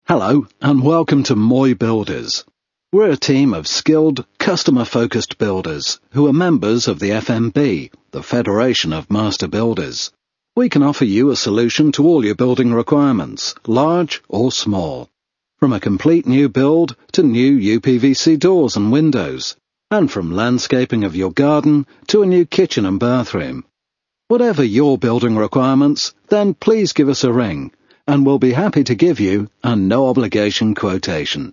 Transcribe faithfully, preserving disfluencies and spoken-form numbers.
Hello, and welcome to Moy Builders. We're a team of skilled, customer-focused builders who are members of the F M B, the Federation of Master Builders. We can offer you a solution to all your building requirements, large or small. From a complete new build to new U P V C doors and windows, and from landscaping of your garden to a new kitchen and bathroom. Whatever your building requirements, then please give us a ring, and we'll be happy to give you a no-obligation quotation.